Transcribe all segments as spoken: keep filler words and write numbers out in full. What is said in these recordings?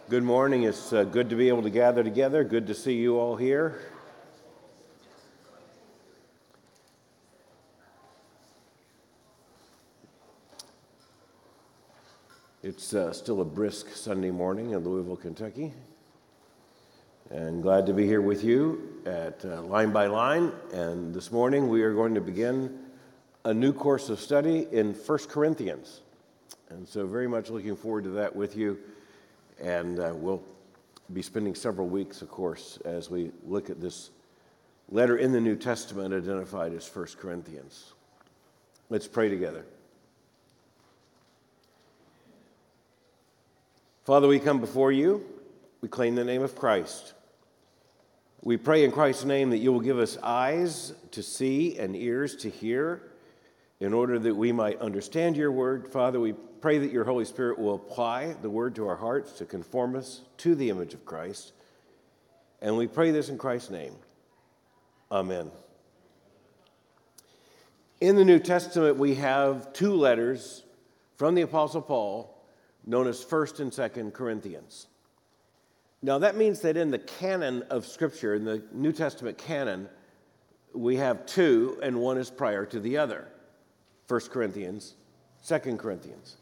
Good morning. It's uh, good to be able to gather together. Good to see you all here. It's uh, still a brisk Sunday morning in Louisville, Kentucky. And glad to be here with you at uh, Line by Line. And this morning we are going to begin a new course of study in First Corinthians. And so very much looking forward to that with you. And uh, we'll be spending several weeks, of course, as we look at this letter in the New Testament identified as First Corinthians. Let's pray together. Father, we come before you. We claim the name of Christ. We pray in Christ's name that you will give us eyes to see and ears to hear in order that we might understand your word. Father, we pray that your Holy Spirit will apply the word to our hearts to conform us to the image of Christ. And we pray this in Christ's name. Amen. In the New Testament, we have two letters from the Apostle Paul known as First and Second Corinthians. Now, that means that in the canon of Scripture, in the New Testament canon, we have two, and one is prior to the other. First Corinthians, Second Corinthians.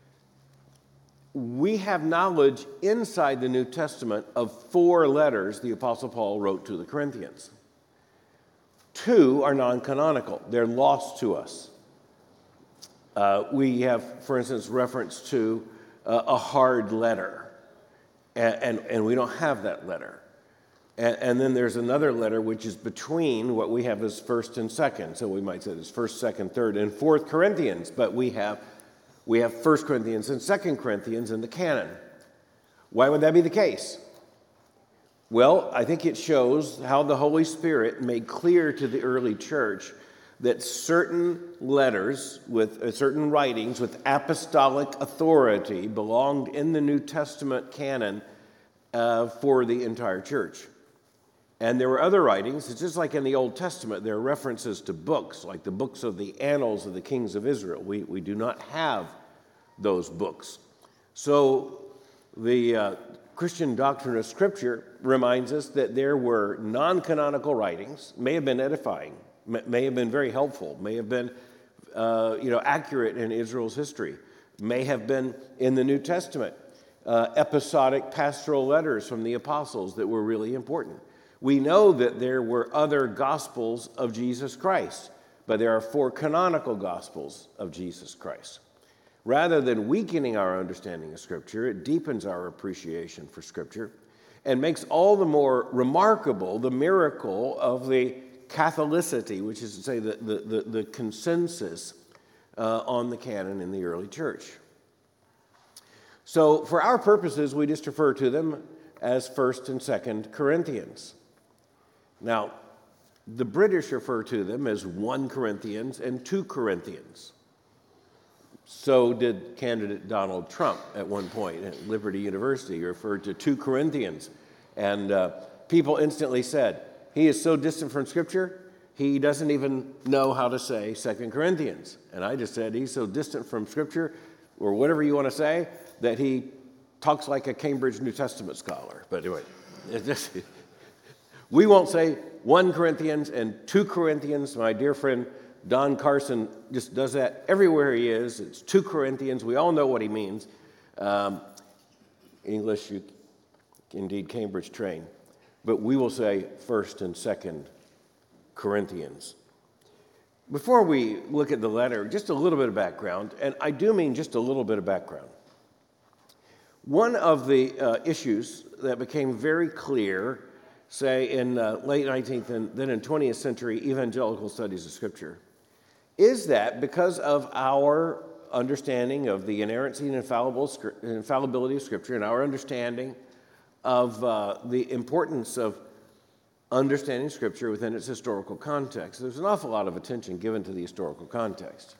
We have knowledge inside the New Testament of four letters the Apostle Paul wrote to the Corinthians. Two are non-canonical. They're lost to us. Uh, we have, for instance, reference to uh, a hard letter, and, and, and we don't have that letter. And, and then there's another letter which is between what we have as First and Second. So we might say there's First, Second, Third, and Fourth Corinthians, but we have We have First Corinthians and Second Corinthians in the canon. Why would that be the case? Well, I think it shows how the Holy Spirit made clear to the early church that certain letters with uh, certain writings with apostolic authority belonged in the New Testament canon uh, for the entire church. And there were other writings, it's just like in the Old Testament, there are references to books, like the books of the annals of the kings of Israel. We, we do not have those books. So the uh, Christian doctrine of Scripture reminds us that there were non-canonical writings, may have been edifying, may have been very helpful, may have been uh, you know, accurate in Israel's history, may have been in the New Testament, uh, episodic pastoral letters from the apostles that were really important. We know that there were other gospels of Jesus Christ, but there are four canonical gospels of Jesus Christ. Rather than weakening our understanding of Scripture, it deepens our appreciation for Scripture and makes all the more remarkable the miracle of the Catholicity, which is to say the, the, the, the consensus uh, on the canon in the early church. So for our purposes, we just refer to them as First and Second Corinthians. Now, the British refer to them as First Corinthians and Second Corinthians. So did candidate Donald Trump at one point at Liberty University. He referred to Second Corinthians. And uh, people instantly said, he is so distant from Scripture, he doesn't even know how to say Second Corinthians. And I just said, he's so distant from Scripture, or whatever you want to say, that he talks like a Cambridge New Testament scholar. But anyway, it's just... We won't say First Corinthians and Second Corinthians. My dear friend Don Carson just does that everywhere he is. It's Second Corinthians. We all know what he means. Um, English, you indeed Cambridge trained. But we will say First and Second Corinthians. Before we look at the letter, just a little bit of background, and I do mean just a little bit of background. One of the uh, issues that became very clear, say in uh, late nineteenth and then in twentieth century evangelical studies of Scripture, is that because of our understanding of the inerrancy and infallible, infallibility of Scripture and our understanding of uh, the importance of understanding Scripture within its historical context, there's an awful lot of attention given to the historical context.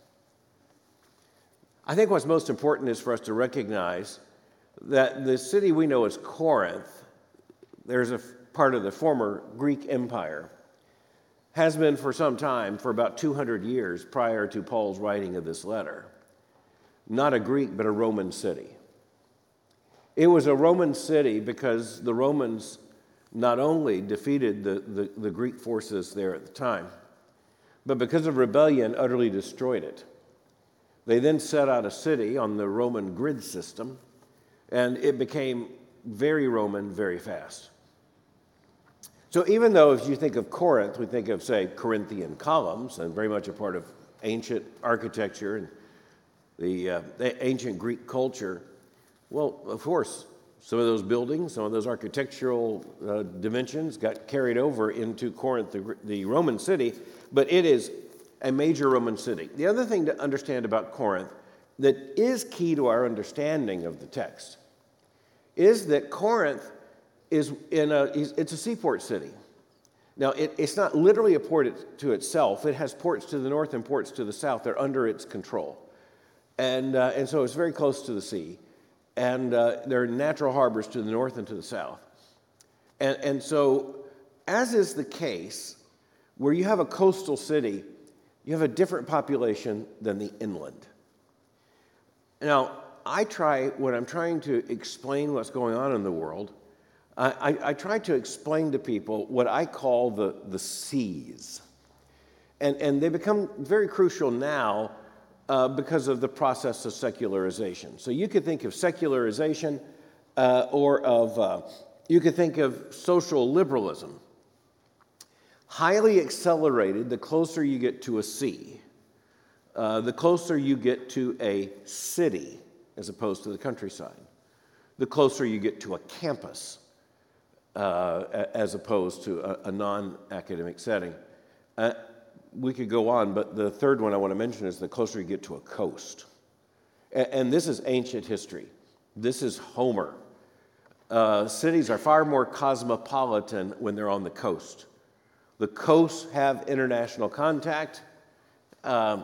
I think what's most important is for us to recognize that the city we know as Corinth, there's a part of the former Greek Empire, has been for some time, for about two hundred years prior to Paul's writing of this letter, not a Greek but a Roman city. It was a Roman city because the Romans not only defeated the, the, the Greek forces there at the time, but because of rebellion, utterly destroyed it. They then set out a city on the Roman grid system, and it became very Roman very fast. So even though if you think of Corinth, we think of, say, Corinthian columns, and very much a part of ancient architecture and the, uh, the ancient Greek culture, well, of course, some of those buildings, some of those architectural uh, dimensions got carried over into Corinth, the, the Roman city, but it is a major Roman city. The other thing to understand about Corinth that is key to our understanding of the text is that Corinth is in a, it's a seaport city. Now, it, it's not literally a port to itself. It has ports to the north and ports to the south. They're under its control. And, uh, and so it's very close to the sea. And uh, there are natural harbors to the north and to the south. And, and so, as is the case, where you have a coastal city, you have a different population than the inland. Now, I try, when I'm trying to explain what's going on in the world, I, I, I try to explain to people what I call the, the seas. And, and they become very crucial now uh, because of the process of secularization. So you could think of secularization uh, or of, uh, you could think of social liberalism. Highly accelerated the closer you get to a sea, uh, the closer you get to a city as opposed to the countryside, the closer you get to a campus uh, as opposed to a, a non-academic setting. Uh, we could go on, but the third one I want to mention is the closer you get to a coast. And, and this is ancient history. This is Homer. Uh, cities are far more cosmopolitan when they're on the coast. The coasts have international contact. Um,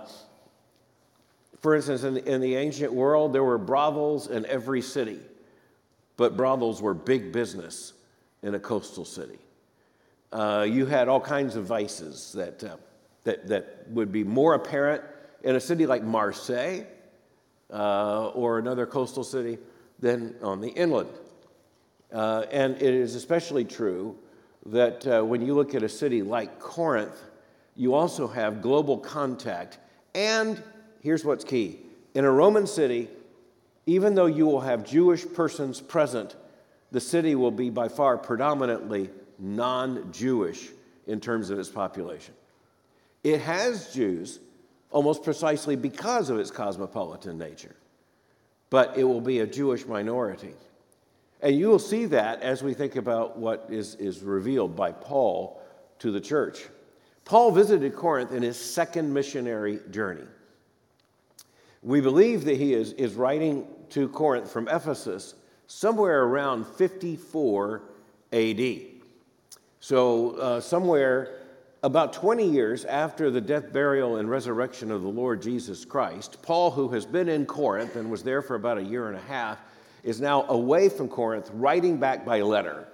for instance, in the, in the ancient world, there were brothels in every city, but brothels were big business in a coastal city. Uh, you had all kinds of vices that, uh, that, that would be more apparent in a city like Marseille uh, or another coastal city than on the inland. Uh, and it is especially true that uh, when you look at a city like Corinth, you also have global contact. And here's what's key. In a Roman city, even though you will have Jewish persons present, the city will be by far predominantly non-Jewish in terms of its population. It has Jews almost precisely because of its cosmopolitan nature, but it will be a Jewish minority. And you will see that as we think about what is, is revealed by Paul to the church. Paul visited Corinth in his second missionary journey. We believe that he is, is writing to Corinth from Ephesus somewhere around fifty-four A D. So uh, somewhere about twenty years after the death, burial, and resurrection of the Lord Jesus Christ, Paul, who has been in Corinth and was there for about a year and a half, is now away from Corinth, writing back by letter.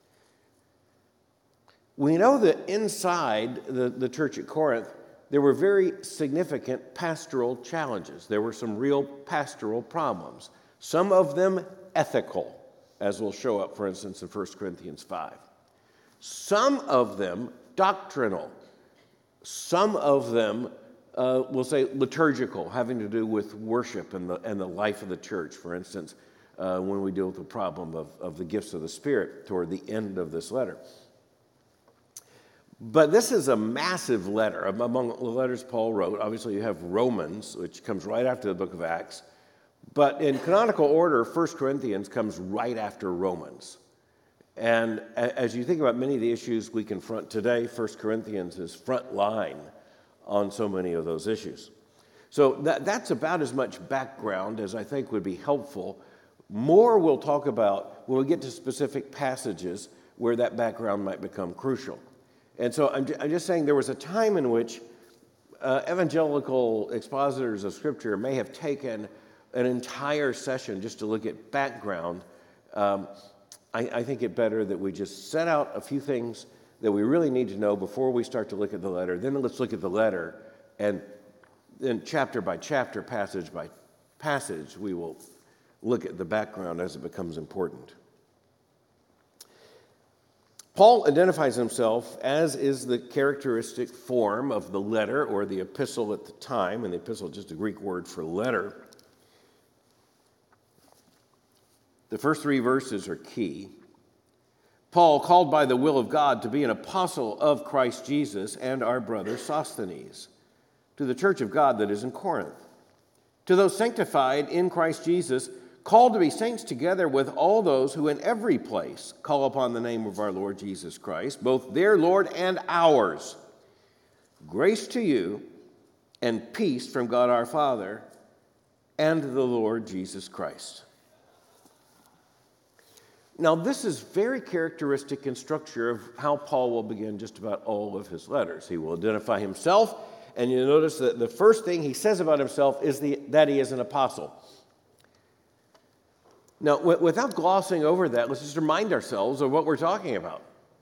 We know that inside the, the church at Corinth, there were very significant pastoral challenges. There were some real pastoral problems, some of them ethical, as will show up, for instance, in First Corinthians five. Some of them doctrinal. Some of them, uh, we'll say, liturgical, having to do with worship and the, and the life of the church, for instance, Uh, when we deal with the problem of, of the gifts of the Spirit toward the end of this letter. But this is a massive letter. Among the letters Paul wrote, obviously you have Romans, which comes right after the book of Acts. But in canonical order, First Corinthians comes right after Romans. And as you think about many of the issues we confront today, First Corinthians is front line on so many of those issues. So that, that's about as much background as I think would be helpful. More we'll talk about when we get to specific passages where that background might become crucial. And so I'm, I'm just saying there was a time in which uh, evangelical expositors of Scripture may have taken an entire session just to look at background. Um, I, I think it better that we just set out a few things that we really need to know before we start to look at the letter. Then let's look at the letter, and then chapter by chapter, passage by passage, we will look at the background as it becomes important. Paul identifies himself, as is the characteristic form of the letter or the epistle at the time, and the epistle is just a Greek word for letter. The first three verses are key. Paul, called by the will of God to be an apostle of Christ Jesus, and our brother Sosthenes, to the church of God that is in Corinth, to those sanctified in Christ Jesus, called to be saints together with all those who in every place call upon the name of our Lord Jesus Christ, both their Lord and ours. Grace to you and peace from God our Father and the Lord Jesus Christ. Now, this is very characteristic in structure of how Paul will begin just about all of his letters. He will identify himself, and you notice that the first thing he says about himself is the, that he is an apostle. Now, w- without glossing over that, let's just remind ourselves of what we're talking about.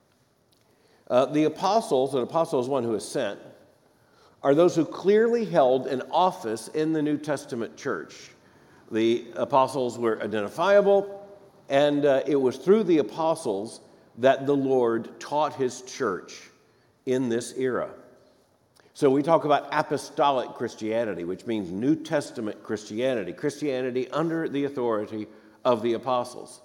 Uh, the apostles, an apostle is one who is sent, are those who clearly held an office in the New Testament church. The apostles were identifiable, and uh, it was through the apostles that the Lord taught his church in this era. So we talk about apostolic Christianity, which means New Testament Christianity, Christianity under the authority of the apostles.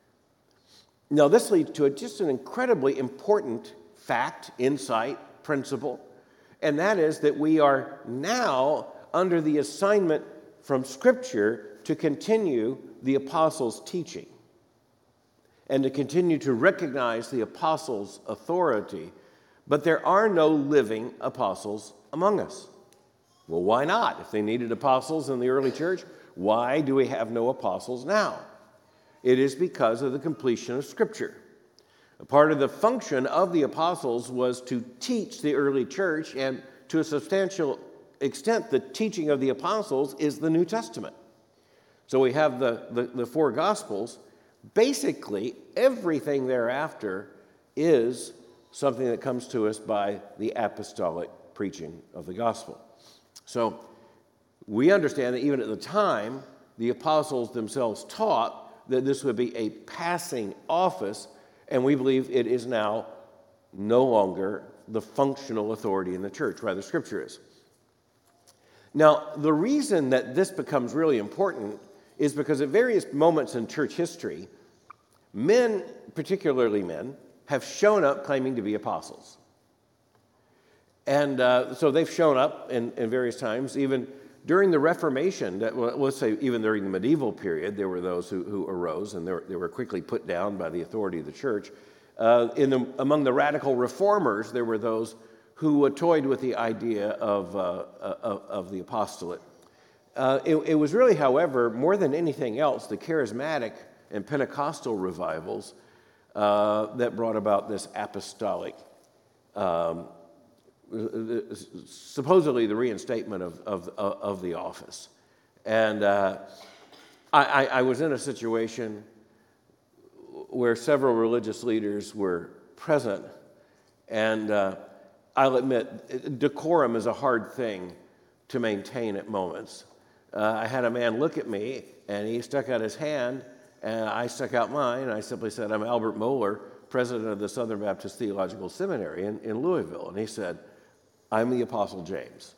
Now, this leads to a, just an incredibly important fact, insight, principle, and that is that we are now under the assignment from Scripture to continue the apostles' teaching and to continue to recognize the apostles' authority. But there are no living apostles among us. Well, why not? If they needed apostles in the early church, why do we have no apostles now? It is because of the completion of Scripture. A part of the function of the apostles was to teach the early church, and to a substantial extent, the teaching of the apostles is the New Testament. So we have the, the, the four Gospels. Basically, everything thereafter is something that comes to us by the apostolic preaching of the gospel. So we understand that even at the time, the apostles themselves taught that this would be a passing office, and we believe it is now no longer the functional authority in the church, rather Scripture is. Now, the reason that this becomes really important is because at various moments in church history, men, particularly men, have shown up claiming to be apostles. And uh, so they've shown up in, in various times, even during the Reformation, that, well, let's say even during the medieval period, there were those who, who arose, and they were, they were quickly put down by the authority of the church. Uh, in the, among the radical reformers, there were those who uh, toyed with the idea of, uh, of, of the apostolate. Uh, it, it was really, however, more than anything else, the charismatic and Pentecostal revivals uh, that brought about this apostolic, um, supposedly the reinstatement of, of, of the office. And uh, I, I was in a situation where several religious leaders were present, and uh, I'll admit, decorum is a hard thing to maintain at moments. Uh, I had a man look at me, and he stuck out his hand, and I stuck out mine, and I simply said, "I'm Albert Mohler, president of the Southern Baptist Theological Seminary in, in Louisville." And he said, "I'm the Apostle James."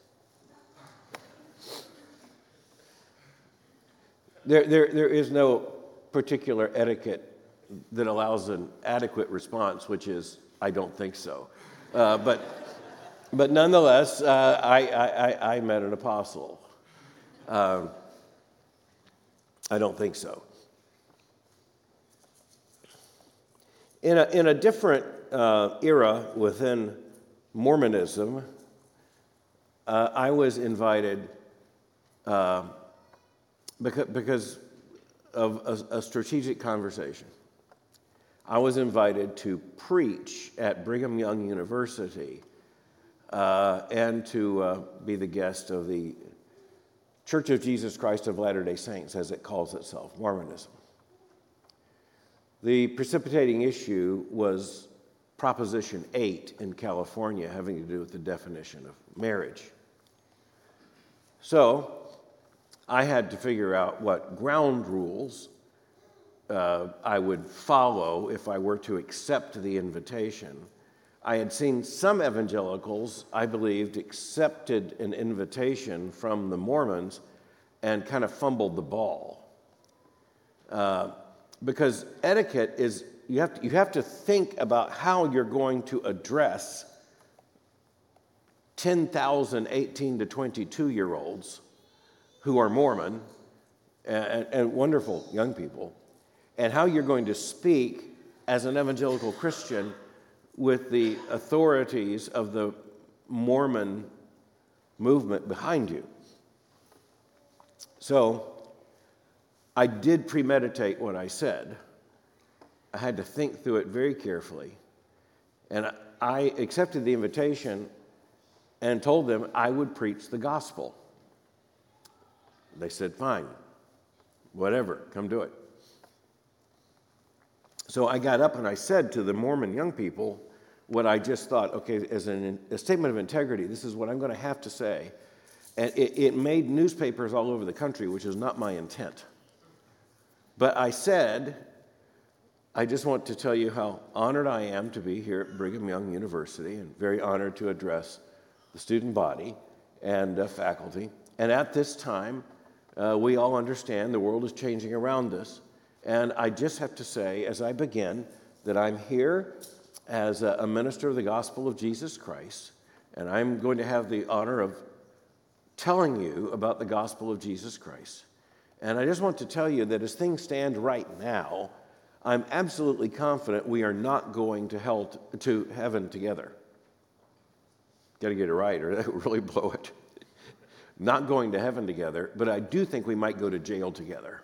There, there, there is no particular etiquette that allows an adequate response, which is, "I don't think so." Uh, but, but nonetheless, uh, I, I, I met an apostle. Um, I don't think so. In a, in a different uh, era within Mormonism, uh, I was invited uh, because, because of a, a strategic conversation. I was invited to preach at Brigham Young University uh, and to uh, be the guest of the Church of Jesus Christ of Latter-day Saints, as it calls itself, Mormonism. The precipitating issue was Proposition eight in California, having to do with the definition of marriage. So I had to figure out what ground rules uh, I would follow if I were to accept the invitation. I had seen some evangelicals, I believed, accepted an invitation from the Mormons and kind of fumbled the ball. Uh, because etiquette is, you have to, you have to think about how you're going to address ten thousand eighteen to twenty-two year olds who are Mormon and, and wonderful young people, and how you're going to speak as an evangelical Christian with the authorities of the Mormon movement behind you. So I did premeditate what I said. I had to think through it very carefully. And I accepted the invitation and told them I would preach the gospel. They said, fine, whatever, come do it. So I got up and I said to the Mormon young people what I just thought, okay, as an, a statement of integrity, this is what I'm going to have to say. And it, it made newspapers all over the country, which is not my intent. But I said, I just want to tell you how honored I am to be here at Brigham Young University and very honored to address the student body and uh, faculty. And at this time, uh, we all understand the world is changing around us. And I just have to say, as I begin, that I'm here as a, a minister of the gospel of Jesus Christ, and I'm going to have the honor of telling you about the gospel of Jesus Christ. And I just want to tell you that as things stand right now, I'm absolutely confident we are not going to hell t- to heaven together. Got to get it right, or that would really blow it. Not going to heaven together, but I do think we might go to jail together.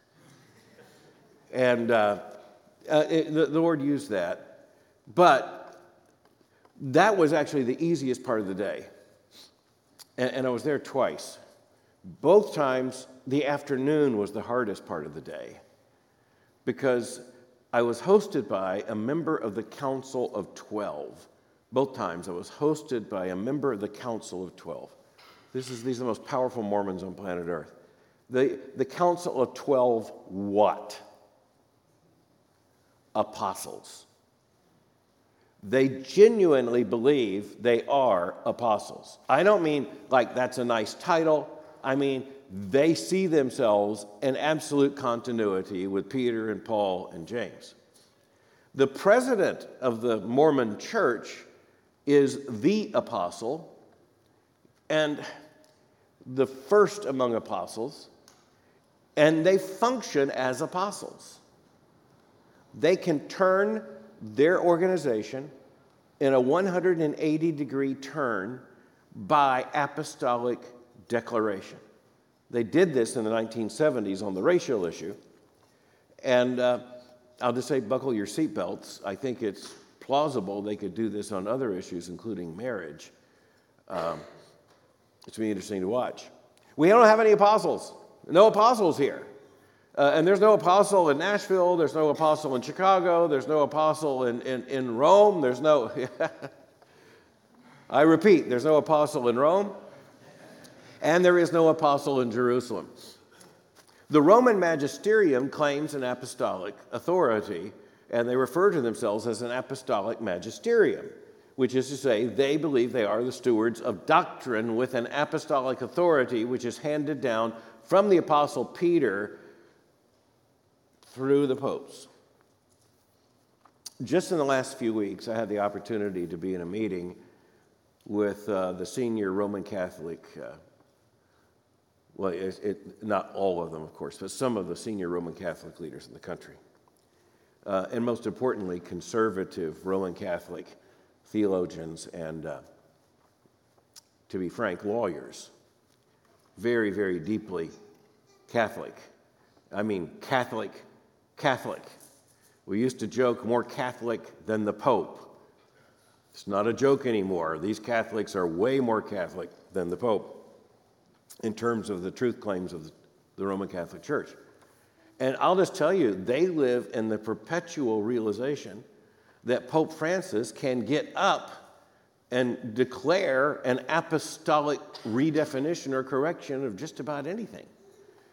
And uh, uh, it, the, the Lord used that. But that was actually the easiest part of the day. And, and I was there twice. Both times, the afternoon was the hardest part of the day, because I was hosted by a member of the Council of Twelve. Both times I was hosted by a member of the Council of Twelve. This is, these are the most powerful Mormons on planet Earth. The, the Council of Twelve what? Apostles. They genuinely believe they are apostles. I don't mean like that's a nice title. I mean, they see themselves in absolute continuity with Peter and Paul and James. The president of the Mormon Church is the apostle and the first among apostles, and they function as apostles. They can turn their organization in a one hundred eighty degree turn by apostolic declaration. They did this in the nineteen seventies on the racial issue. And uh, I'll just say, buckle your seatbelts. I think it's plausible they could do this on other issues, including marriage. Um, it's going to be interesting to watch. We don't have any apostles. No apostles here. Uh, and there's no apostle in Nashville, there's no apostle in Chicago, there's no apostle in, in, in Rome, there's no, I repeat, there's no apostle in Rome, and there is no apostle in Jerusalem. The Roman magisterium claims an apostolic authority, and they refer to themselves as an apostolic magisterium, which is to say they believe they are the stewards of doctrine with an apostolic authority which is handed down from the apostle Peter through the popes. Just in the last few weeks, I had the opportunity to be in a meeting with uh, the senior Roman Catholic, uh, well, it, it, not all of them, of course, but some of the senior Roman Catholic leaders in the country. Uh, and most importantly, conservative Roman Catholic theologians and, uh, to be frank, lawyers. Very, very deeply Catholic. I mean, Catholic Catholic. We used to joke, more Catholic than the Pope. It's not a joke anymore. These Catholics are way more Catholic than the Pope in terms of the truth claims of the Roman Catholic Church. And I'll just tell you, they live in the perpetual realization that Pope Francis can get up and declare an apostolic redefinition or correction of just about anything.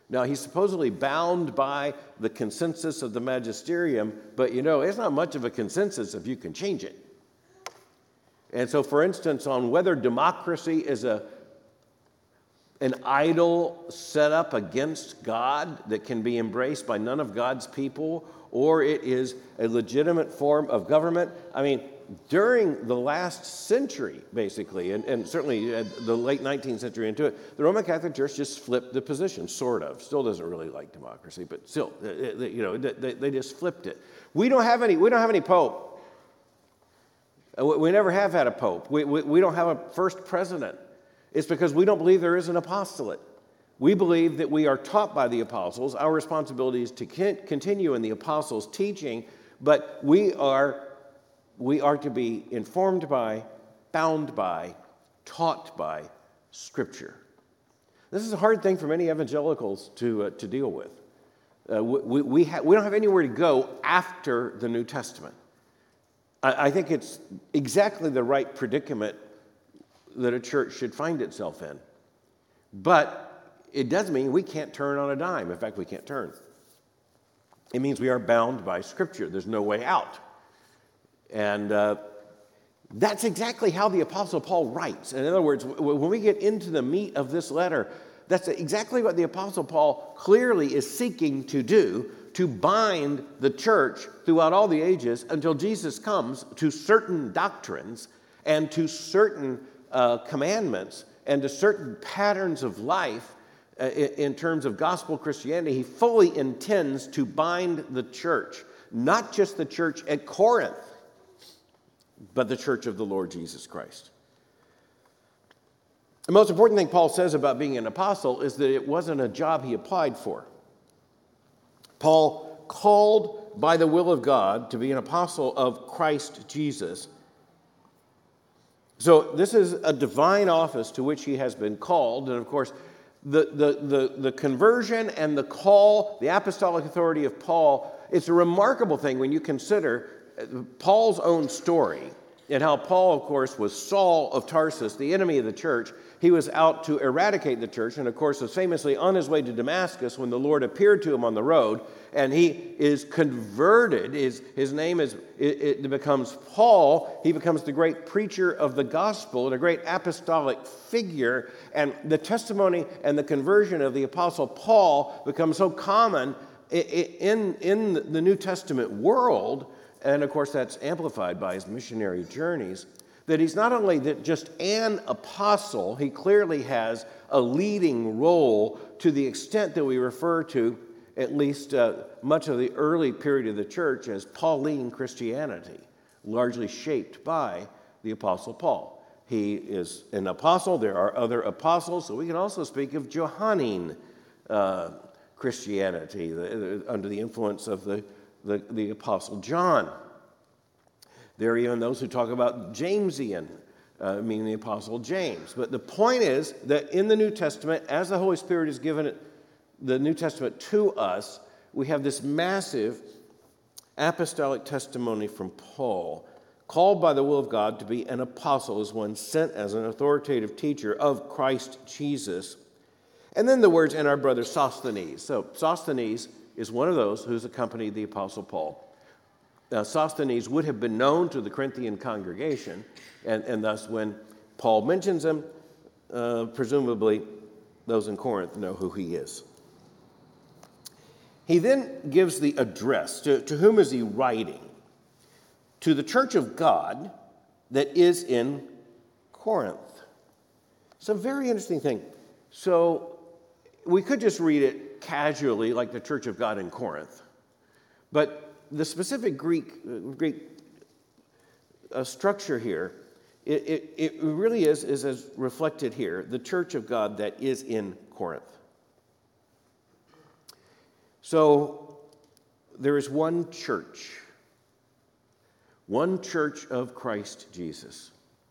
Now, he's supposedly bound by the consensus of the magisterium, but you know, it's not much of a consensus if you can change it. And so, for instance, on whether democracy is a an idol set up against God that can be embraced by none of God's people, or it is a legitimate form of government. I mean, during the last century, basically, and, and certainly the late nineteenth century into it, the Roman Catholic Church just flipped the position, sort of. Still doesn't really like democracy, but still, you know, they, they just flipped it. We don't have any. We don't have any pope. We never have had a pope. We, we, we don't have a first president. It's because we don't believe there is an apostolate. We believe that we are taught by the apostles. Our responsibility is to continue in the apostles' teaching, but we are, we are to be informed by, bound by, taught by Scripture. This is a hard thing for many evangelicals to, uh, to deal with. Uh, we, we, ha- we don't have anywhere to go after the New Testament. I, I think it's exactly the right predicament that a church should find itself in. But it does mean we can't turn on a dime. In fact, we can't turn. It means we are bound by Scripture. There's no way out. And uh, that's exactly how the Apostle Paul writes. In other words, w- when we get into the meat of this letter, that's exactly what the Apostle Paul clearly is seeking to do, to bind the church throughout all the ages until Jesus comes to certain doctrines and to certain Uh, commandments and to certain patterns of life uh, in, in terms of gospel Christianity. He fully intends to bind the church, not just the church at Corinth, but the church of the Lord Jesus Christ. The most important thing Paul says about being an apostle is that it wasn't a job he applied for. Paul called by the will of God to be an apostle of Christ Jesus. So this is a divine office to which he has been called. And of course, the, the, the, the conversion and the call, the apostolic authority of Paul, it's a remarkable thing when you consider Paul's own story and how Paul, of course, was Saul of Tarsus, the enemy of the church. He was out to eradicate the church and, of course, was famously on his way to Damascus when the Lord appeared to him on the road, and he is converted. His, his name is it, it becomes Paul. He becomes the great preacher of the gospel and a great apostolic figure, and the testimony and the conversion of the Apostle Paul becomes so common in, in the New Testament world, and of course that's amplified by his missionary journeys, that he's not only that just an apostle, he clearly has a leading role to the extent that we refer to at least uh, much of the early period of the church as Pauline Christianity, largely shaped by the Apostle Paul. He is an apostle. There are other apostles, so we can also speak of Johannine uh, Christianity the, the, under the influence of the, the, the Apostle John. There are even those who talk about Jamesian, uh, meaning the Apostle James. But the point is that in the New Testament, as the Holy Spirit has given it, the New Testament to us, we have this massive apostolic testimony from Paul, called by the will of God to be an apostle, as one sent as an authoritative teacher of Christ Jesus. And then the words, and our brother Sosthenes. So Sosthenes is one of those who's accompanied the Apostle Paul. Now, Sosthenes would have been known to the Corinthian congregation, and, and thus when Paul mentions him, uh, presumably those in Corinth know who he is. He then gives the address. To, to whom is he writing? To the church of God that is in Corinth. It's a very interesting thing. So we could just read it casually, like the church of God in Corinth, but the specific Greek, uh, Greek uh, structure here, it, it, it really is, is as reflected here, the church of God that is in Corinth. So there is one church, one church of Christ Jesus.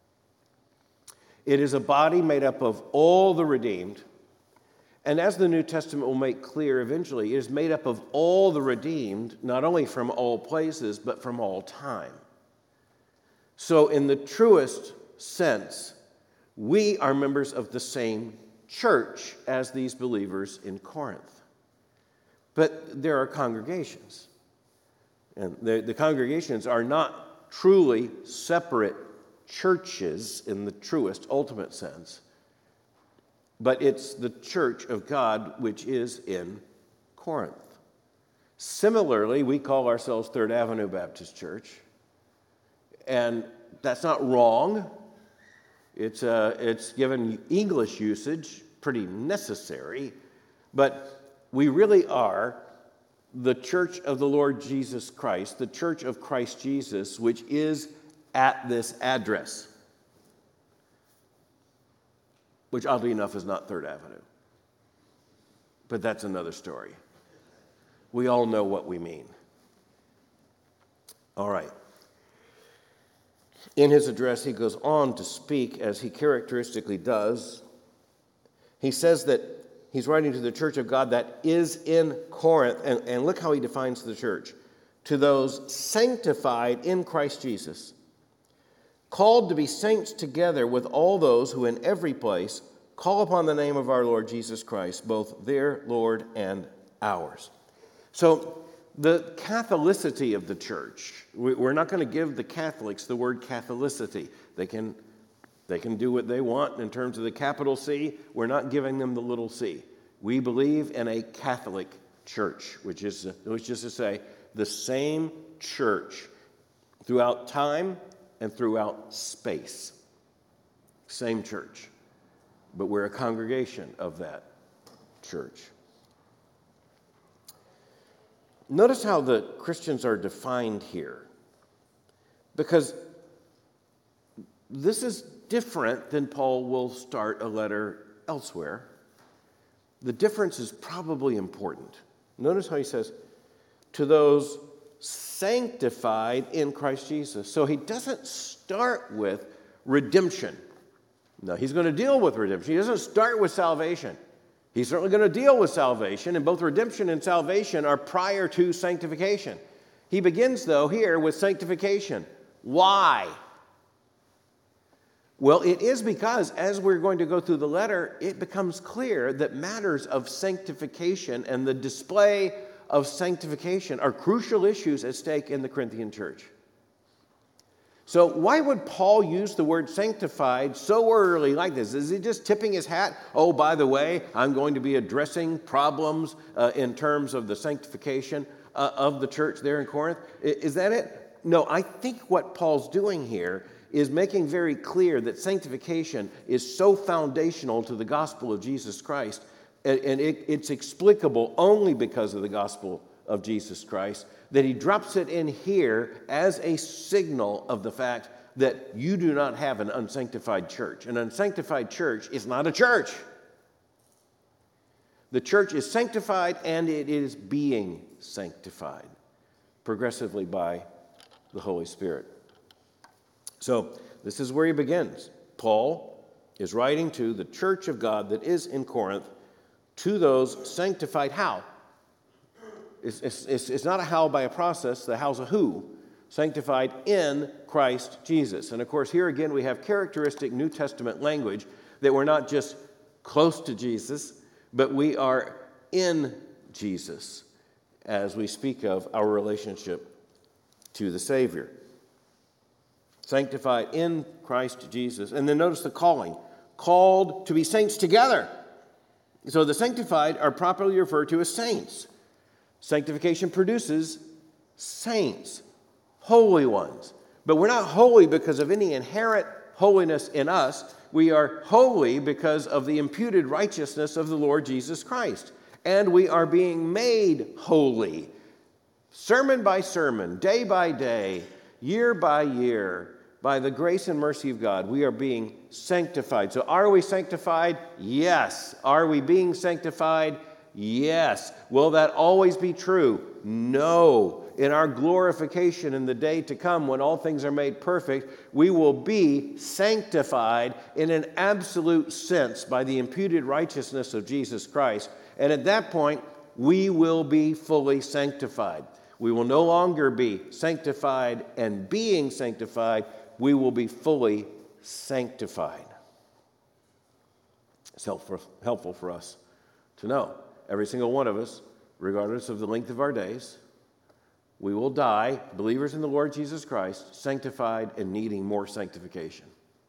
It is a body made up of all the redeemed. And as the New Testament will make clear eventually, it is made up of all the redeemed, not only from all places, but from all time. So in the truest sense, we are members of the same church as these believers in Corinth. But there are congregations. And the, the congregations are not truly separate churches in the truest, ultimate sense. But it's the church of God which is in Corinth. Similarly, we call ourselves Third Avenue Baptist Church. And that's not wrong. It's, uh, it's given English usage, pretty necessary. But we really are the church of the Lord Jesus Christ, the church of Christ Jesus, which is at this address, which oddly enough is not Third Avenue. But that's another story. We all know what we mean. All right. In his address, he goes on to speak, as he characteristically does. He says that he's writing to the church of God that is in Corinth, and, and look how he defines the church. To those sanctified in Christ Jesus, called to be saints together with all those who in every place call upon the name of our Lord Jesus Christ, both their Lord and ours. So the Catholicity of the church, we're not going to give the Catholics the word Catholicity. They can, they can do what they want in terms of the capital C. We're not giving them the little c. We believe in a Catholic church, which is, which is to say, the same church throughout time and throughout space. Same church. But we're a congregation of that church. Notice how the Christians are defined here, because this is different than Paul will start a letter elsewhere. The difference is probably important. Notice how he says, to those sanctified in Christ Jesus. So he doesn't start with redemption. No, he's going to deal with redemption. He doesn't start with salvation. He's certainly going to deal with salvation, and both redemption and salvation are prior to sanctification. He begins, though, here with sanctification. Why? Well, it is because, as we're going to go through the letter, it becomes clear that matters of sanctification and the display of sanctification are crucial issues at stake in the Corinthian church. So why would Paul use the word sanctified so early like this? Is he just tipping his hat? Oh, by the way, I'm going to be addressing problems uh, in terms of the sanctification uh, of the church there in Corinth. Is that it? No, I think what Paul's doing here is making very clear that sanctification is so foundational to the gospel of Jesus Christ, and, and it, it's explicable only because of the gospel of Jesus Christ, that he drops it in here as a signal of the fact that you do not have an unsanctified church. An unsanctified church is not a church. The church is sanctified, and it is being sanctified progressively by the Holy Spirit. So this is where he begins. Paul is writing to the church of God that is in Corinth, to those sanctified. How? It's, it's, it's not a how by a process, the how's a who. Sanctified in Christ Jesus. And of course, here again we have characteristic New Testament language that we're not just close to Jesus, but we are in Jesus as we speak of our relationship to the Savior. Sanctified in Christ Jesus. And then notice the calling. Called to be saints together. So the sanctified are properly referred to as saints. Sanctification produces saints, holy ones. But we're not holy because of any inherent holiness in us. We are holy because of the imputed righteousness of the Lord Jesus Christ. And we are being made holy, sermon by sermon, day by day, year by year, by the grace and mercy of God. We are being sanctified. So are we sanctified? Yes. Are we being sanctified? Yes. Will that always be true? No. In our glorification in the day to come, when all things are made perfect, we will be sanctified in an absolute sense by the imputed righteousness of Jesus Christ. And at that point, we will be fully sanctified. We will no longer be sanctified and being sanctified. We will be fully sanctified. It's helpful, helpful for us to know. Every single one of us regardless of the length of our days, we will die, believers in the Lord Jesus Christ, sanctified and needing more sanctification.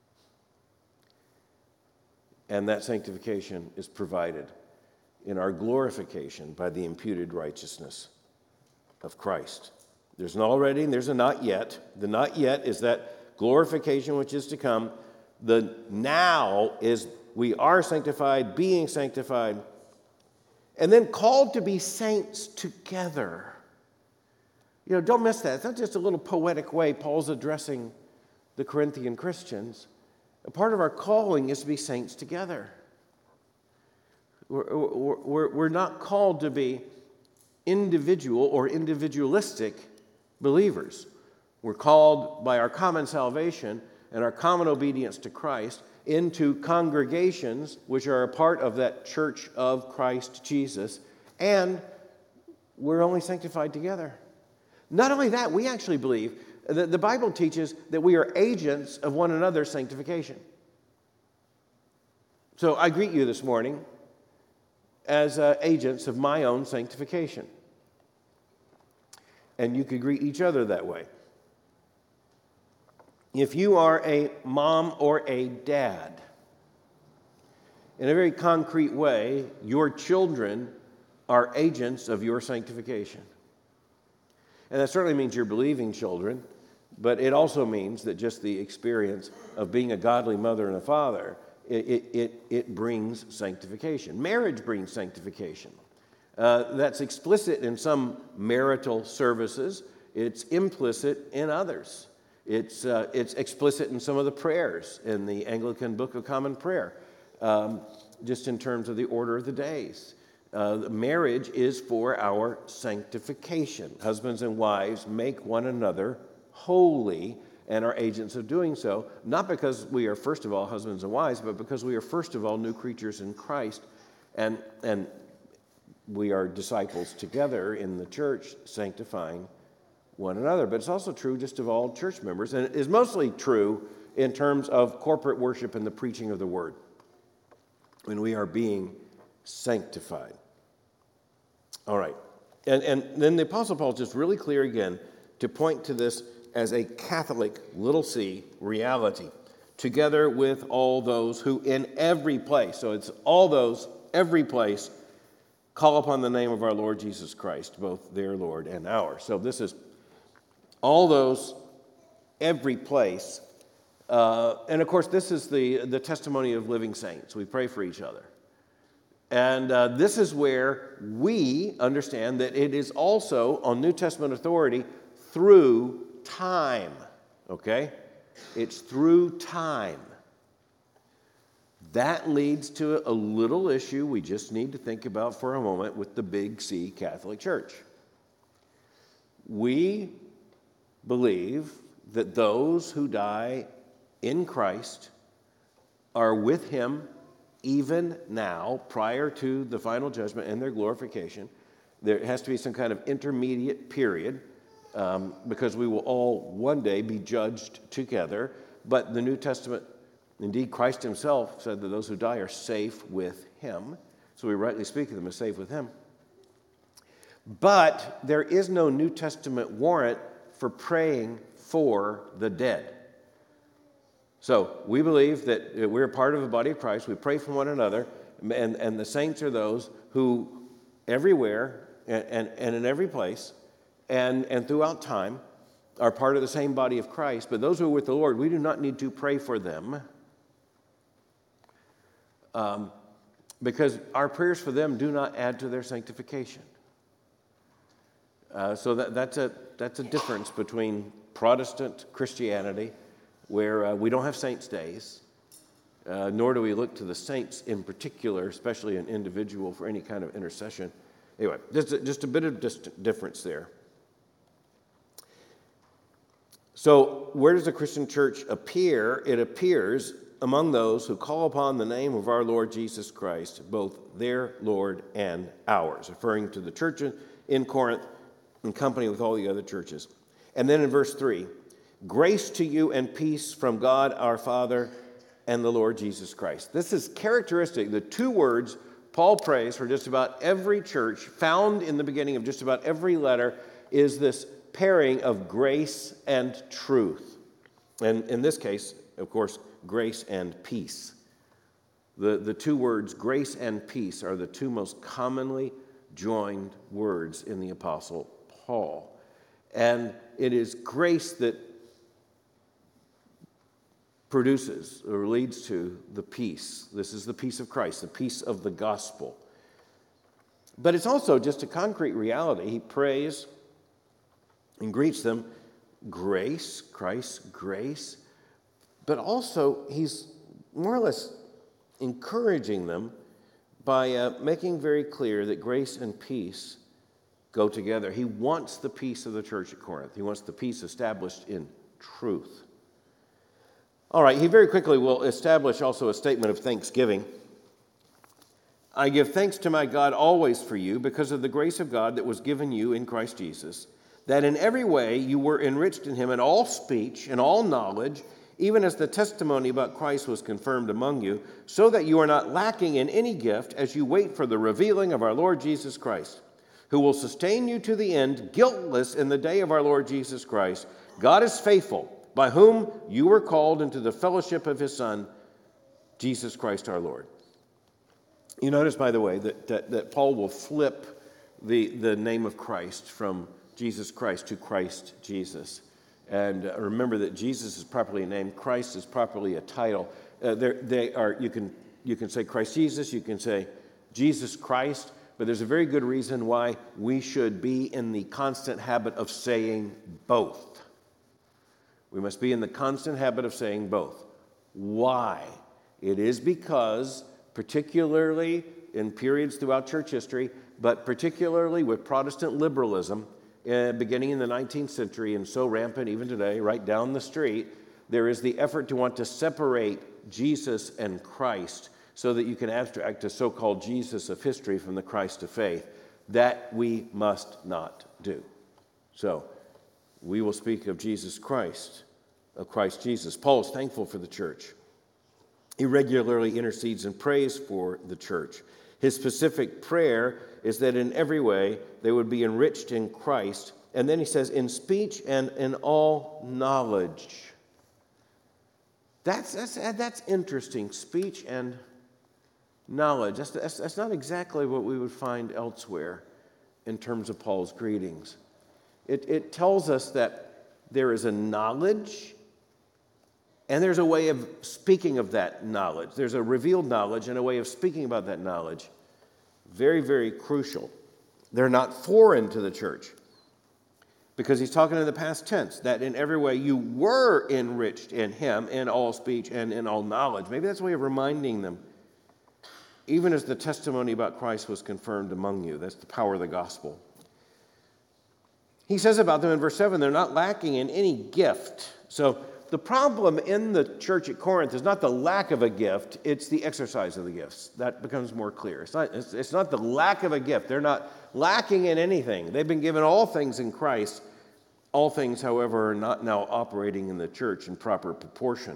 And that sanctification is provided in our glorification by the imputed righteousness of Christ. There's an already and there's a not yet. The not yet is that glorification which is to come. The now is we are sanctified, being sanctified, and then called to be saints together. You know, don't miss that. It's not just a little poetic way Paul's addressing the Corinthian Christians. A part of our calling is to be saints together. We're, we're, we're not called to be individual or individualistic believers. We're called by our common salvation and our common obedience to Christ into congregations which are a part of that church of Christ Jesus, and we're only sanctified together. Not only that, we actually believe that the Bible teaches that we are agents of one another's sanctification. So I greet you this morning as uh, agents of my own sanctification. And you could greet each other that way. If you are a mom or a dad, in a very concrete way, your children are agents of your sanctification. And that certainly means you're believing children, but it also means that just the experience of being a godly mother and a father, it, it, it, it brings sanctification. Marriage brings sanctification. Uh, that's explicit in some marital services. It's implicit in others. It's, uh, it's explicit in some of the prayers in the Anglican Book of Common Prayer, um, just in terms of the order of the days. Uh, marriage is for our sanctification. Husbands and wives make one another holy and are agents of doing so, not because we are first of all husbands and wives, but because we are first of all new creatures in Christ, and, and we are disciples together in the church, sanctifying one another. But it's also true just of all church members, and it is mostly true in terms of corporate worship and the preaching of the word, when we are being sanctified. All right. And, and then the Apostle Paul is just really clear again to point to this as a Catholic, little c, reality, together with all those who in every place, so it's all those, every place, call upon the name of our Lord Jesus Christ, both their Lord and ours. So this is all those, every place. Uh, and of course, this is the, the testimony of living saints. We pray for each other. And uh, this is where we understand that it is also, on New Testament authority, through time. Okay? It's through time. That leads to a little issue we just need to think about for a moment with the big C Catholic Church. We believe that those who die in Christ are with him even now, prior to the final judgment and their glorification. There has to be some kind of intermediate period um, because we will all one day be judged together. But the New Testament, indeed Christ himself said that those who die are safe with him. So we rightly speak of them as safe with him. But there is no New Testament warrant for praying for the dead. So we believe that we're part of the body of Christ. We pray for one another, and, and the saints are those who everywhere and, and, and in every place and, and throughout time are part of the same body of Christ. But those who are with the Lord, we do not need to pray for them um, because our prayers for them do not add to their sanctification. Uh, so that, that's, a, that's a difference between Protestant Christianity, where uh, we don't have saints' days, uh, nor do we look to the saints in particular, especially an individual, for any kind of intercession. Anyway, just a, just a bit of dis- difference there. So where does the Christian church appear? It appears among those who call upon the name of our Lord Jesus Christ, both their Lord and ours, referring to the church in Corinth in company with all the other churches. And then in verse three, grace to you and peace from God our Father and the Lord Jesus Christ. This is characteristic. The two words Paul prays for just about every church, found in the beginning of just about every letter, is this pairing of grace and truth. And in this case, of course, grace and peace. The, the two words, grace and peace, are the two most commonly joined words in the Apostle Paul. And it is grace that produces or leads to the peace. This is the peace of Christ, the peace of the gospel. But it's also just a concrete reality. He prays and greets them, grace, Christ's grace, but also he's more or less encouraging them by uh, making very clear that grace and peace go together. He wants the peace of the church at Corinth. He wants the peace established in truth. All right, he very quickly will establish also a statement of thanksgiving. I give thanks to my God always for you because of the grace of God that was given you in Christ Jesus, that in every way you were enriched in him in all speech and all knowledge, even as the testimony about Christ was confirmed among you, so that you are not lacking in any gift as you wait for the revealing of our Lord Jesus Christ, who will sustain you to the end, guiltless in the day of our Lord Jesus Christ. God is faithful, by whom you were called into the fellowship of his Son, Jesus Christ our Lord. You notice, by the way, that, that, that Paul will flip the, the name of Christ from Jesus Christ to Christ Jesus. And uh, remember that Jesus is properly named, Christ is properly a title. Uh, they are. You can you can say Christ Jesus, you can say Jesus Christ, but there's a very good reason why we should be in the constant habit of saying both. We must be in the constant habit of saying both. Why? It is because, particularly in periods throughout church history, but particularly with Protestant liberalism, uh, beginning in the nineteenth century and so rampant even today, right down the street, there is the effort to want to separate Jesus and Christ so that you can abstract a so-called Jesus of history from the Christ of faith. That we must not do. So, we will speak of Jesus Christ, of Christ Jesus. Paul is thankful for the church. He regularly intercedes and prays for the church. His specific prayer is that in every way they would be enriched in Christ. And then he says, in speech and in all knowledge. That's, that's, that's interesting, speech and knowledge. That's, that's, that's not exactly what we would find elsewhere in terms of Paul's greetings. It, it tells us that there is a knowledge and there's a way of speaking of that knowledge. There's a revealed knowledge and a way of speaking about that knowledge. Very, very crucial. They're not foreign to the church because he's talking in the past tense, that in every way you were enriched in him in all speech and in all knowledge. Maybe that's a way of reminding them, even as the testimony about Christ was confirmed among you. That's the power of the gospel. He says about them in verse seven, they're not lacking in any gift. So the problem in the church at Corinth is not the lack of a gift, it's the exercise of the gifts. That becomes more clear. It's not, it's, it's not the lack of a gift. They're not lacking in anything. They've been given all things in Christ. All things, however, are not now operating in the church in proper proportion.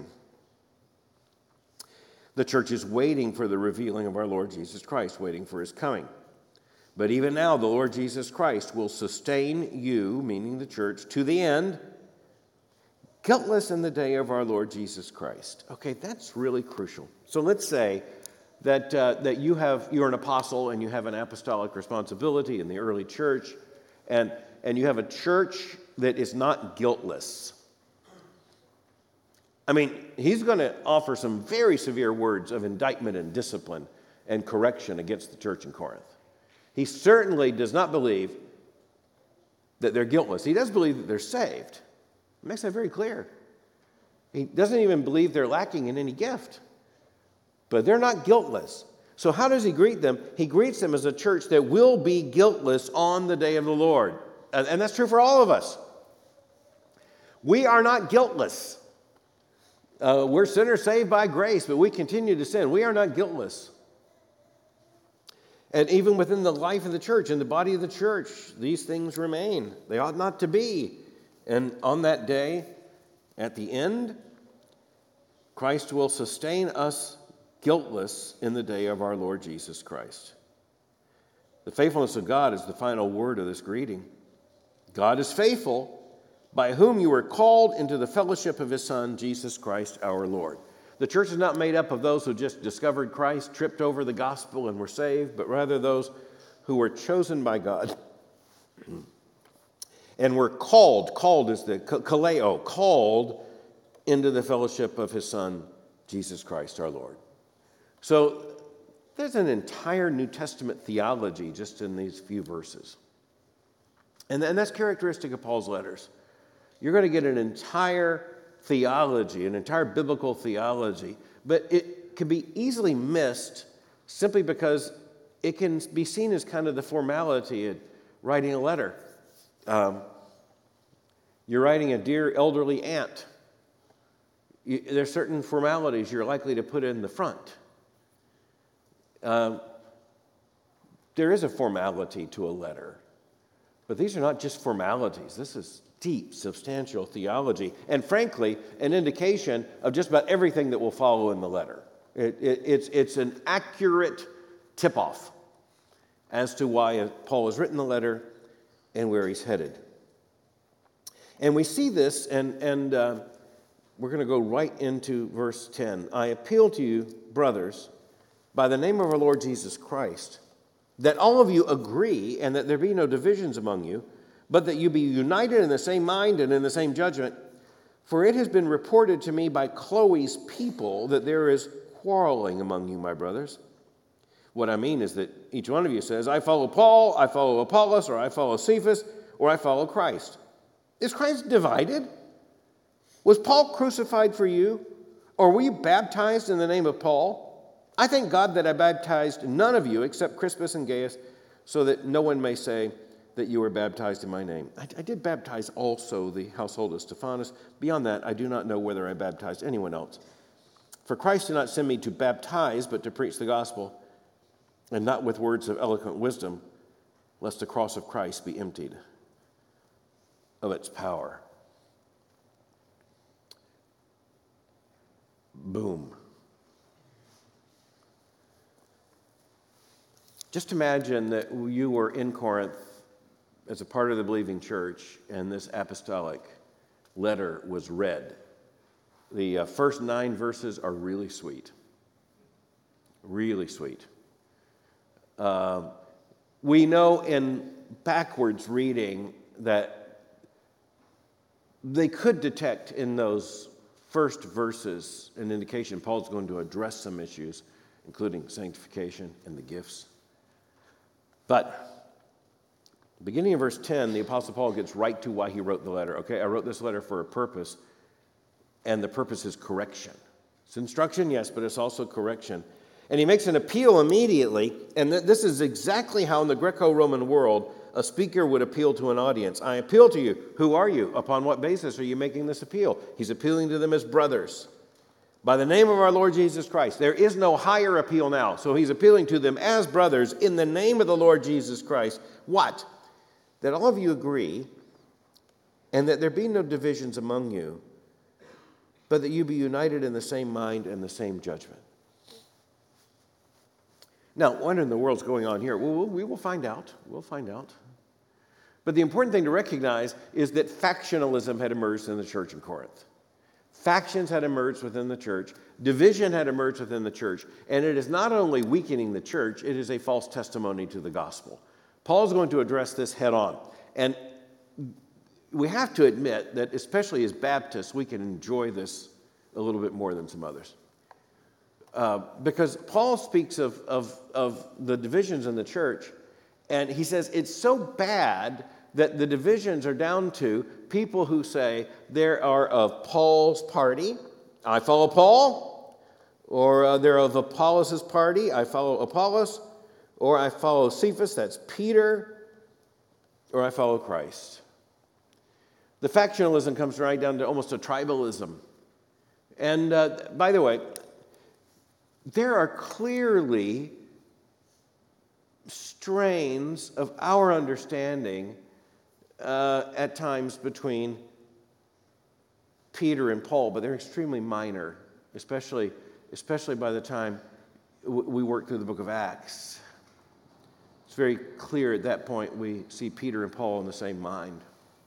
The church is waiting for the revealing of our Lord Jesus Christ, waiting for his coming. But even now, the Lord Jesus Christ will sustain you, meaning the church, to the end, guiltless in the day of our Lord Jesus Christ. Okay, that's really crucial. So let's say that uh, that you have you're an apostle and you have an apostolic responsibility in the early church, and and you have a church that is not guiltless. I mean, he's going to offer some very severe words of indictment and discipline and correction against the church in Corinth. He certainly does not believe that they're guiltless. He does believe that they're saved. He makes that very clear. He doesn't even believe they're lacking in any gift. But they're not guiltless. So how does he greet them? He greets them as a church that will be guiltless on the day of the Lord. And that's true for all of us. We are not guiltless. Uh, we're sinners saved by grace, but we continue to sin. We are not guiltless. And even within the life of the church, in the body of the church, these things remain. They ought not to be. And on that day, at the end, Christ will sustain us guiltless in the day of our Lord Jesus Christ. The faithfulness of God is the final word of this greeting. God is faithful, by whom you were called into the fellowship of his Son, Jesus Christ our Lord. The church is not made up of those who just discovered Christ, tripped over the gospel, and were saved, but rather those who were chosen by God and were called, called is the kaleo, called into the fellowship of his Son, Jesus Christ our Lord. So there's an entire New Testament theology just in these few verses. And, and that's characteristic of Paul's letters. You're going to get an entire theology, an entire biblical theology, but it can be easily missed simply because it can be seen as kind of the formality of writing a letter. Um, you're writing a dear elderly aunt. You, there's certain formalities you're likely to put in the front. Um, there is a formality to a letter, but these are not just formalities. This is deep, substantial theology, and frankly, an indication of just about everything that will follow in the letter. It, it, it's, it's an accurate tip-off as to why Paul has written the letter and where he's headed. And we see this, and, and uh, we're going to go right into verse ten. I appeal to you, brothers, by the name of our Lord Jesus Christ, that all of you agree and that there be no divisions among you, but that you be united in the same mind and in the same judgment. For it has been reported to me by Chloe's people that there is quarreling among you, my brothers. What I mean is that each one of you says, I follow Paul, I follow Apollos, or I follow Cephas, or I follow Christ. Is Christ divided? Was Paul crucified for you? Or were you baptized in the name of Paul? I thank God that I baptized none of you except Crispus and Gaius, so that no one may say that you were baptized in my name. I, I did baptize also the household of Stephanas. Beyond that, I do not know whether I baptized anyone else. For Christ did not send me to baptize, but to preach the gospel, and not with words of eloquent wisdom, lest the cross of Christ be emptied of its power. Boom. Just imagine that you were in Corinth as a part of the believing church, and this apostolic letter was read. The uh, first nine verses are really sweet. Really sweet. Uh, we know in backwards reading that they could detect in those first verses an indication Paul's going to address some issues, including sanctification and the gifts. But beginning in verse ten, the Apostle Paul gets right to why he wrote the letter. Okay, I wrote this letter for a purpose, and the purpose is correction. It's instruction, yes, but it's also correction. And he makes an appeal immediately, and th- this is exactly how in the Greco-Roman world a speaker would appeal to an audience. I appeal to you. Who are you? Upon what basis are you making this appeal? He's appealing to them as brothers. By the name of our Lord Jesus Christ. There is no higher appeal now. So he's appealing to them as brothers in the name of the Lord Jesus Christ. What? That all of you agree, and that there be no divisions among you, but that you be united in the same mind and the same judgment. Now, what in the world's going on here? Well, we will find out. We'll find out. But the important thing to recognize is that factionalism had emerged in the church in Corinth. Factions had emerged within the church. Division had emerged within the church. And it is not only weakening the church, it is a false testimony to the gospel. Paul's going to address this head on. And we have to admit that, especially as Baptists, we can enjoy this a little bit more than some others. Uh, because Paul speaks of, of, of the divisions in the church, and he says it's so bad that the divisions are down to people who say there are of Paul's party, I follow Paul, or uh, they're of Apollos' party, I follow Apollos, or I follow Cephas, that's Peter, or I follow Christ. The factionalism comes right down to almost a tribalism. And uh, by the way, there are clearly strains of our understanding uh, at times between Peter and Paul, but they're extremely minor, especially especially by the time we work through the book of Acts. It's very clear at that point we see Peter and Paul in the same mind.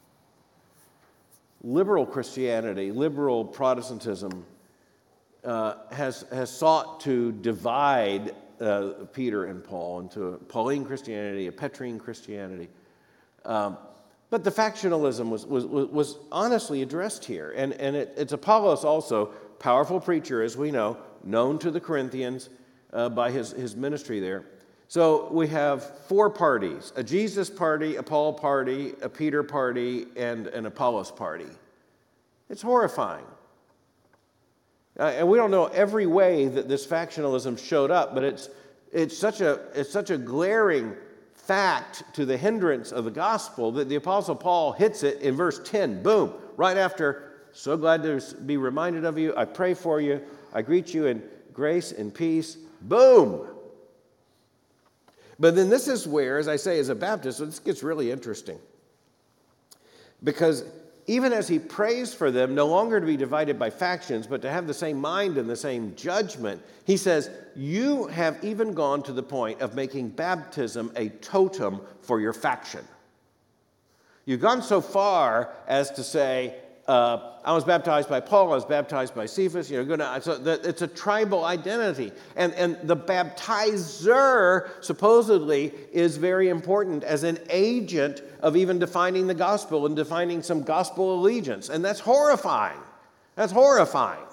Liberal Christianity, liberal Protestantism, uh, has, has sought to divide uh, Peter and Paul into a Pauline Christianity, a Petrine Christianity. Um, but the factionalism was, was, was honestly addressed here. And, and it, it's Apollos also, powerful preacher, as we know, known to the Corinthians uh, by his, his ministry there. So we have four parties, a Jesus party, a Paul party, a Peter party, and an Apollos party. It's horrifying. Uh, and we don't know every way that this factionalism showed up, but it's, it's, such a, it's such a glaring fact to the hindrance of the gospel that the Apostle Paul hits it in verse ten. Boom, right after, so glad to be reminded of you. I pray for you. I greet you in grace and peace. Boom. But then this is where, as I say, as a Baptist, this gets really interesting. Because even as he prays for them, no longer to be divided by factions, but to have the same mind and the same judgment, he says, you have even gone to the point of making baptism a totem for your faction. You've gone so far as to say, Uh, I was baptized by Paul, I was baptized by Cephas, you know, gonna, so the, it's a tribal identity. And, and the baptizer supposedly is very important as an agent of even defining the gospel and defining some gospel allegiance. And that's horrifying. That's horrifying.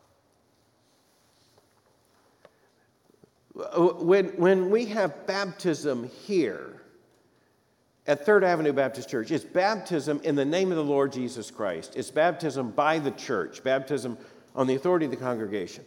When, when we have baptism here, at Third Avenue Baptist Church, it's baptism in the name of the Lord Jesus Christ. It's baptism by the church, baptism on the authority of the congregation.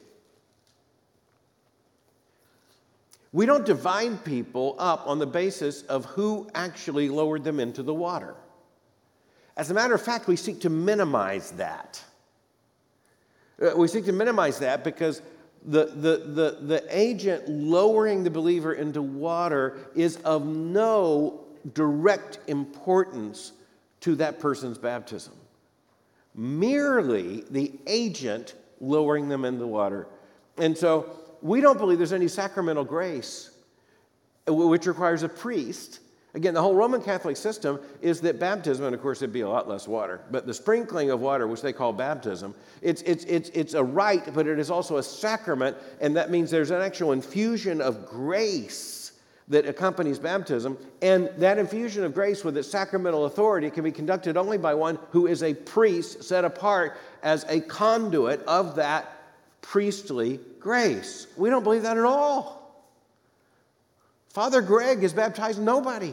We don't divide people up on the basis of who actually lowered them into the water. As a matter of fact, we seek to minimize that. Uh, we seek to minimize that because the, the, the, the agent lowering the believer into water is of no direct importance to that person's baptism. Merely the agent lowering them in the water. And so we don't believe there's any sacramental grace which requires a priest. Again, the whole Roman Catholic system is that baptism, and of course it'd be a lot less water, but the sprinkling of water, which they call baptism, it's, it's, it's, it's a rite, but it is also a sacrament, and that means there's an actual infusion of grace that accompanies baptism, and that infusion of grace with its sacramental authority can be conducted only by one who is a priest set apart as a conduit of that priestly grace. We don't believe that at all. Father Greg has baptized nobody.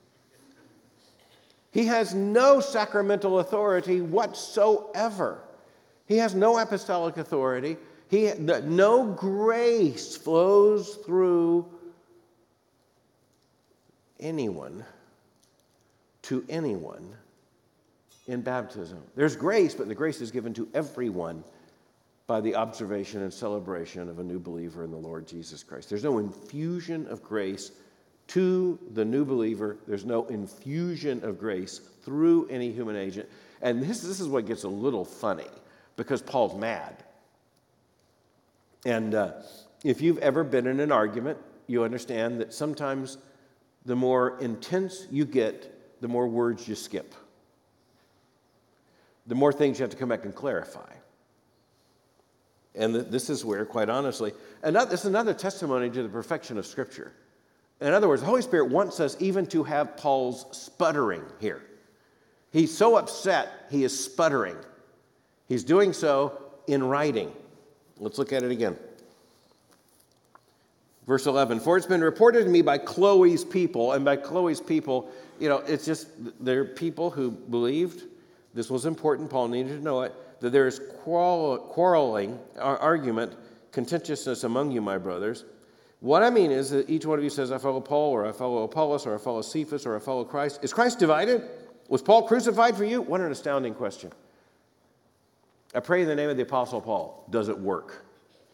He has no sacramental authority whatsoever. He has no apostolic authority. He, no grace flows through anyone to anyone in baptism. There's grace, but the grace is given to everyone by the observation and celebration of a new believer in the Lord Jesus Christ. There's no infusion of grace to the new believer. There's no infusion of grace through any human agent. And this, this is what gets a little funny, because Paul's mad. And uh, if you've ever been in an argument, you understand that sometimes the more intense you get, the more words you skip. The more things you have to come back and clarify. And this is where, quite honestly, another, this is another testimony to the perfection of Scripture. In other words, the Holy Spirit wants us even to have Paul's sputtering here. He's so upset, he is sputtering. He's doing so in writing. Let's look at it again. Verse eleven, for it's been reported to me by Chloe's people, and by Chloe's people, you know, it's just, they're people who believed, this was important, Paul needed to know it, that there is quarrel, quarreling, argument, contentiousness among you, my brothers. What I mean is that each one of you says, I follow Paul, or I follow Apollos, or I follow Cephas, or I follow Christ. Is Christ divided? Was Paul crucified for you? What an astounding question. I pray in the name of the Apostle Paul. Does it work?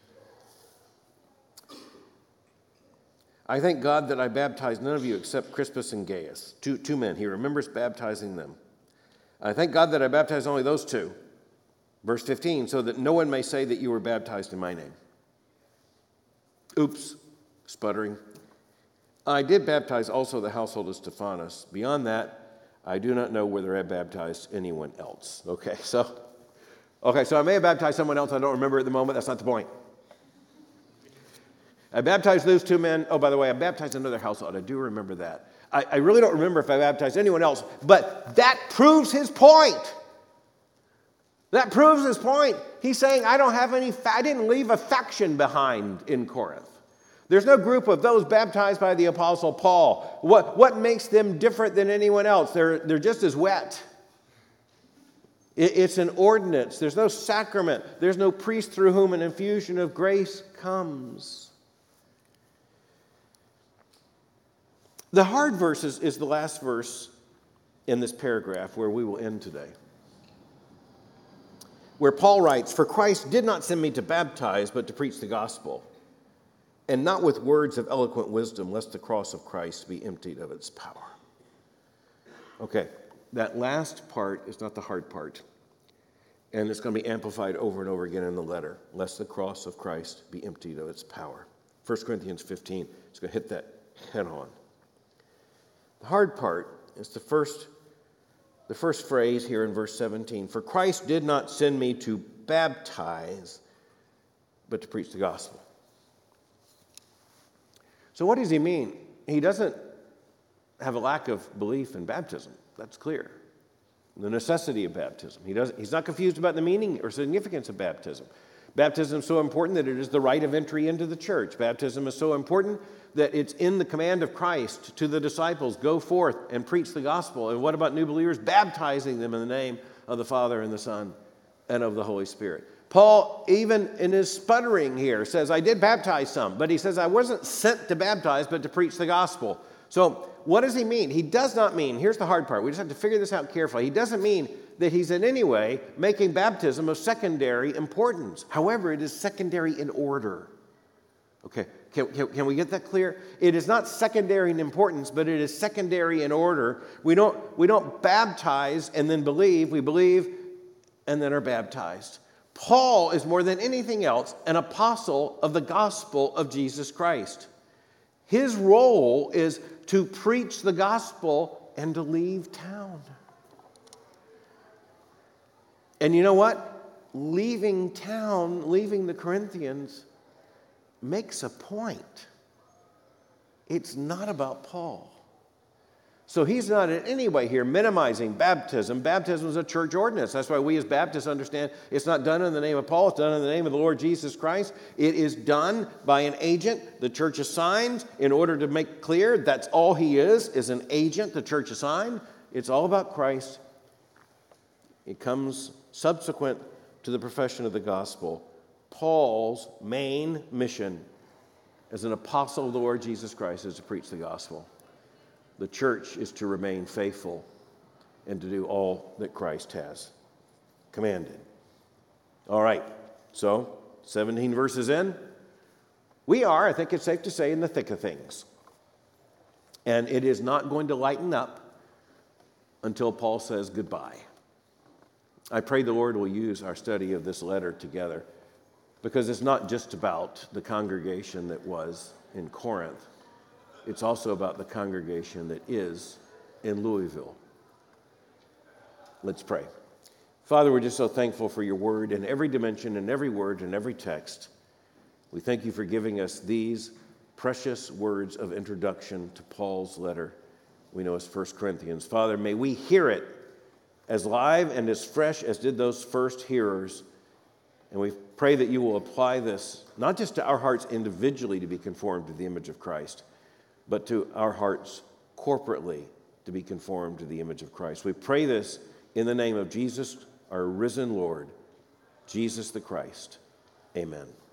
I thank God that I baptized none of you except Crispus and Gaius, two, two men. He remembers baptizing them. I thank God that I baptized only those two. Verse fifteen, so that no one may say that you were baptized in my name. Oops, sputtering. I did baptize also the household of Stephanas. Beyond that, I do not know whether I baptized anyone else. Okay, so, okay, so I may have baptized someone else. I don't remember at the moment. That's not the point. I baptized those two men. Oh, by the way, I baptized another household. I do remember that. I, I really don't remember if I baptized anyone else, but that proves his point. That proves his point. He's saying, I don't have any, fa- I didn't leave a faction behind in Corinth. There's no group of those baptized by the Apostle Paul. What, what makes them different than anyone else? They're, they're just as wet. It, it's an ordinance. There's no sacrament. There's no priest through whom an infusion of grace comes. The hard verse is, is the last verse in this paragraph where we will end today, where Paul writes, "For Christ did not send me to baptize, but to preach the gospel, and not with words of eloquent wisdom, lest the cross of Christ be emptied of its power." Okay, that last part is not the hard part, and it's going to be amplified over and over again in the letter, lest the cross of Christ be emptied of its power. First Corinthians fifteen is going to hit that head on. The hard part is the first, the first phrase here in verse seventeen. "For Christ did not send me to baptize, but to preach the gospel." So what does he mean? He doesn't have a lack of belief in baptism. That's clear. The necessity of baptism. He doesn't, he's not confused about the meaning or significance of baptism. Baptism is so important that it is the rite of entry into the church. Baptism is so important that it's in the command of Christ to the disciples, go forth and preach the gospel. And what about new believers? Baptizing them in the name of the Father and the Son and of the Holy Spirit. Paul, even in his sputtering here, says, I did baptize some, but he says, I wasn't sent to baptize, but to preach the gospel. So what does he mean? He does not mean, here's the hard part, we just have to figure this out carefully. He doesn't mean that he's in any way making baptism of secondary importance. However, it is secondary in order. Okay, can, can, can we get that clear? It is not secondary in importance, but it is secondary in order. We don't, we don't baptize and then believe. We believe and then are baptized. Paul is more than anything else an apostle of the gospel of Jesus Christ. His role is to preach the gospel and to leave town. And you know what? Leaving town, leaving the Corinthians, makes a point. It's not about Paul. So he's not in any way here minimizing baptism. Baptism is a church ordinance. That's why we as Baptists understand it's not done in the name of Paul. It's done in the name of the Lord Jesus Christ. It is done by an agent the church assigns in order to make clear that's all he is, is an agent the church assigned. It's all about Christ. It comes subsequent to the profession of the gospel. Paul's main mission as an apostle of the Lord Jesus Christ is to preach the gospel. The church is to remain faithful and to do all that Christ has commanded. All right, so seventeen verses in, we are, I think it's safe to say, in the thick of things. And it is not going to lighten up until Paul says goodbye. I pray the Lord will use our study of this letter together, because it's not just about the congregation that was in Corinth. It's also about the congregation that is in Louisville. Let's pray. Father, we're just so thankful for your word in every dimension, in every word, in every text. We thank you for giving us these precious words of introduction to Paul's letter we know as First Corinthians. Father, may we hear it as live and as fresh as did those first hearers. And we pray that you will apply this not just to our hearts individually to be conformed to the image of Christ, but to our hearts corporately to be conformed to the image of Christ. We pray this in the name of Jesus, our risen Lord, Jesus the Christ. Amen.